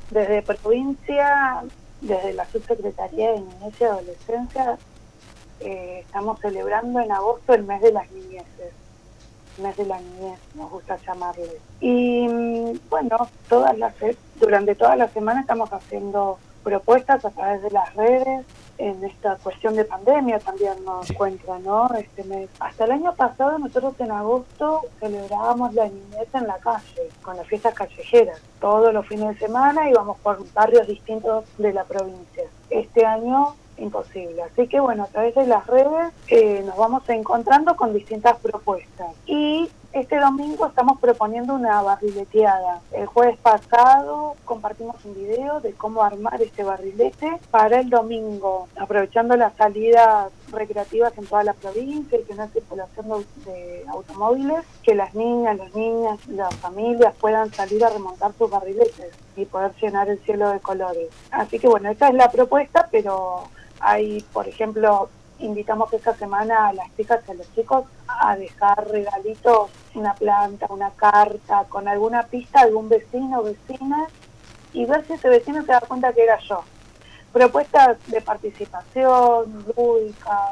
Desde provincia, desde la Subsecretaría de Niñez y Adolescencia, estamos celebrando en agosto el mes de las niñeces, mes de la niñez, nos gusta llamarle. Y bueno, durante toda la semana estamos haciendo propuestas a través de las redes. En esta cuestión de pandemia también nos encuentra, ¿no? Este mes. Hasta el año pasado nosotros en agosto celebrábamos la niñez en la calle, con las fiestas callejeras. Todos los fines de semana íbamos por barrios distintos de la provincia. Este año imposible. Así que bueno, a través de las redes nos vamos encontrando con distintas propuestas. Y este domingo estamos proponiendo una barrileteada. El jueves pasado compartimos un video de cómo armar este barrilete para el domingo, aprovechando las salidas recreativas en toda la provincia y que no hay circulación de automóviles, que las niñas, los niños, las familias puedan salir a remontar sus barriletes y poder llenar el cielo de colores. Así que bueno, esa es la propuesta, pero hay, por ejemplo, invitamos esta semana a las chicas y a los chicos a dejar regalitos, una planta, una carta, con alguna pista de algún vecino o vecina, y ver si ese vecino se da cuenta que era yo. Propuestas de participación, lúdicas,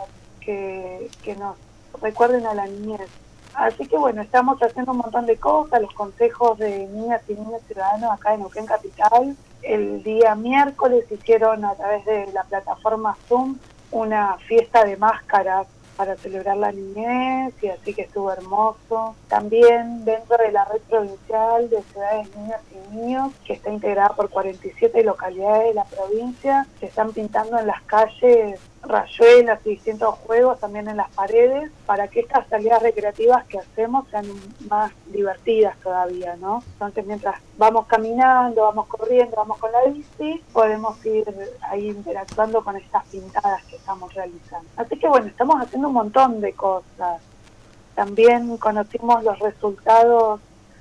que nos recuerden a la niñez. Así que bueno, estamos haciendo un montón de cosas, los consejos de niñas y niños ciudadanos acá en Neuquén Capital. El día miércoles hicieron a través de la plataforma Zoom una fiesta de máscaras para celebrar la niñez, y así que estuvo hermoso. También dentro de la red provincial de ciudades, niñas y niños, que está integrada por 47 localidades de la provincia, se están pintando en las calles rayuelas y distintos juegos también en las paredes, para que estas salidas recreativas que hacemos sean más divertidas todavía, ¿no? Entonces, mientras vamos caminando, vamos corriendo, vamos con la bici, podemos ir ahí interactuando con estas pintadas que estamos realizando. Así que bueno, estamos haciendo un montón de cosas. También conocimos los resultados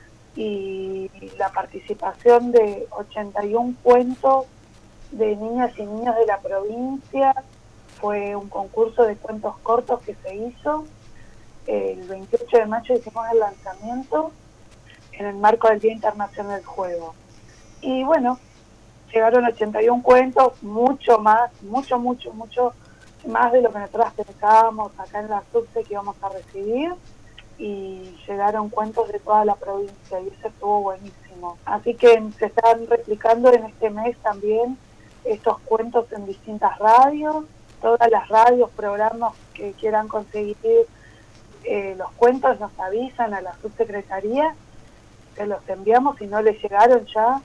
y la participación de 81 cuentos de niñas y niños de la provincia. Fue un concurso de cuentos cortos que se hizo. El 28 de mayo hicimos el lanzamiento en el marco del Día Internacional del Juego. Y bueno, llegaron 81 cuentos, mucho más de lo que nosotros pensábamos acá en la subse que íbamos a recibir, y llegaron cuentos de toda la provincia y eso estuvo buenísimo. Así que se están replicando en este mes también estos cuentos en distintas radios. Todas las radios, programas que quieran conseguir los cuentos nos avisan a la subsecretaría, que los enviamos si no les llegaron ya,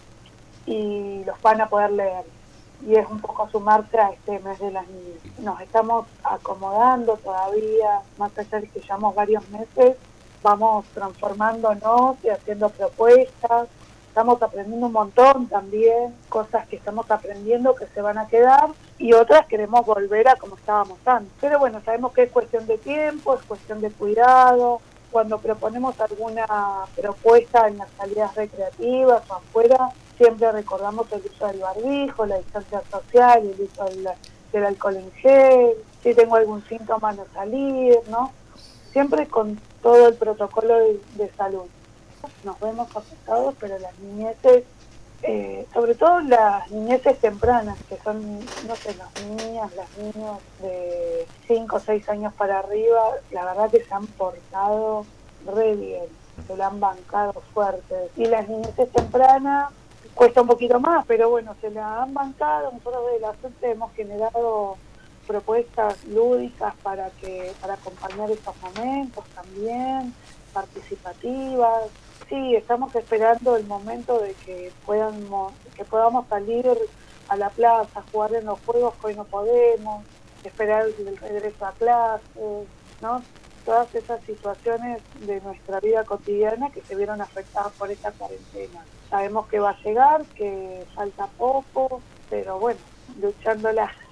y los van a poder leer. Y es un poco sumarse a este mes de las niñas. Nos estamos acomodando todavía, más allá de que llevamos varios meses, vamos transformándonos y haciendo propuestas. Estamos aprendiendo un montón también, cosas que estamos aprendiendo que se van a quedar, y otras queremos volver a como estábamos antes. Pero bueno, sabemos que es cuestión de tiempo, es cuestión de cuidado. Cuando proponemos alguna propuesta en las salidas recreativas o afuera, siempre recordamos el uso del barbijo, la distancia social, el uso del alcohol en gel, si tengo algún síntoma no salir, ¿no? Siempre con todo el protocolo de salud. Nos vemos afectados, pero las niñeces, sobre todo las niñeces tempranas, que son, no sé, las niños de 5 o 6 años para arriba, la verdad que se han portado re bien, se la han bancado fuerte. Y las niñeces tempranas cuesta un poquito más, pero bueno, se la han bancado. Nosotros de la suerte hemos generado propuestas lúdicas para acompañar estos momentos también, participativas. Sí, estamos esperando el momento de que podamos salir a la plaza, jugar en los juegos que hoy no podemos, esperar el regreso a clases, ¿no? Todas esas situaciones de nuestra vida cotidiana que se vieron afectadas por esta cuarentena. Sabemos que va a llegar, que falta poco, pero bueno, luchándola.